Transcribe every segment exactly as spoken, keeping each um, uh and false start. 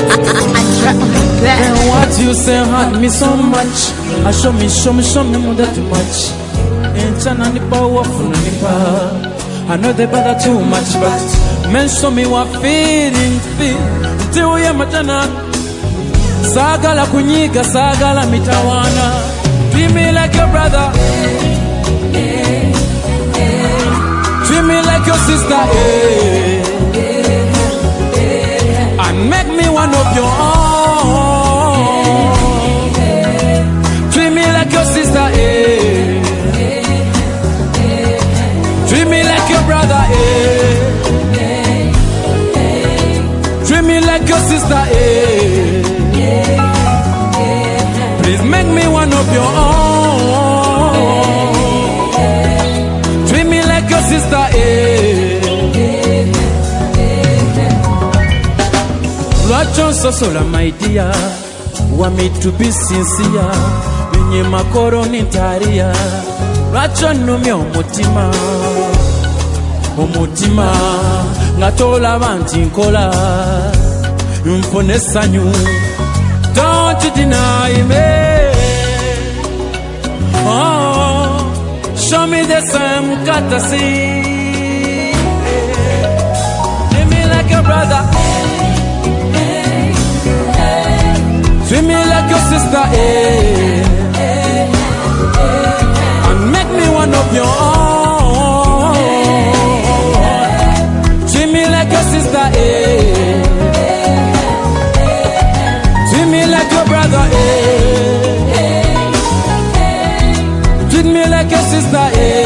And what you say hurt me so much. I show me, show me, show me more than too much. Ain't Chana nipa wafuna nipa. I know they bother too much, but men show me what feeling feel. Till we are matana. Sagala kunyiga, sagala mitawana. Treat me like your brother. Treat me like your sister. And make me one of your own. Treat me like your sister. Treat me like your brother. Treat me like your sister. Please make me one of your own. Treat me like your sister. Lwachon sosola my dear. Want me to be sincere. Wenye makoro nitaria. Lwachon numi omutima. Omutima. Ngatola banti nkola. Mfone sanyu. Don't you deny me. Oh, show me the same courtesy. Treat me like your brother. Treat me like your sister. And make me one of your own. Treat me like your sister. Treat me like your brother. Treat me like your sister.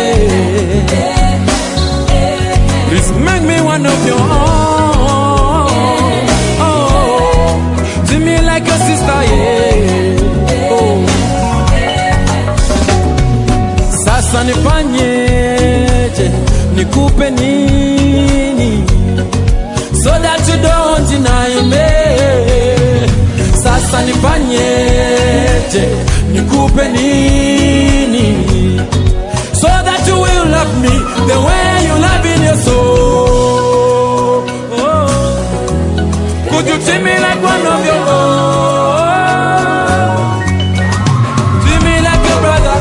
Please make me one of your own. Oh, treat me like your sister. Oh. Sasa nifanyeje, nikupe nini, so that you don't deny me. Sasa nifanyeje, nikupe nini, so that you will love me the way you love in your soul. Oh. Could you treat me like one of your own? Treat me like your brother.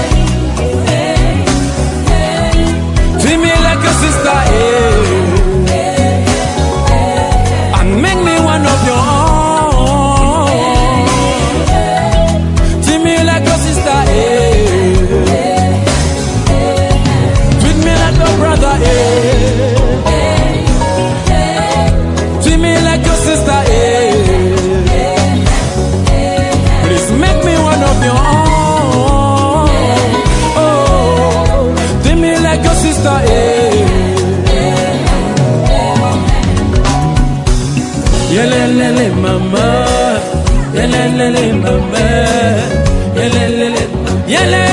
Treat me like your sister. And make me one of your own. Treat me like your sister. Treat me like your brother. Treat me like your sister. Please make me one of your own. Oh, treat me like your sister. Yelelele mama, yelelele mama, yelelele, yelelele.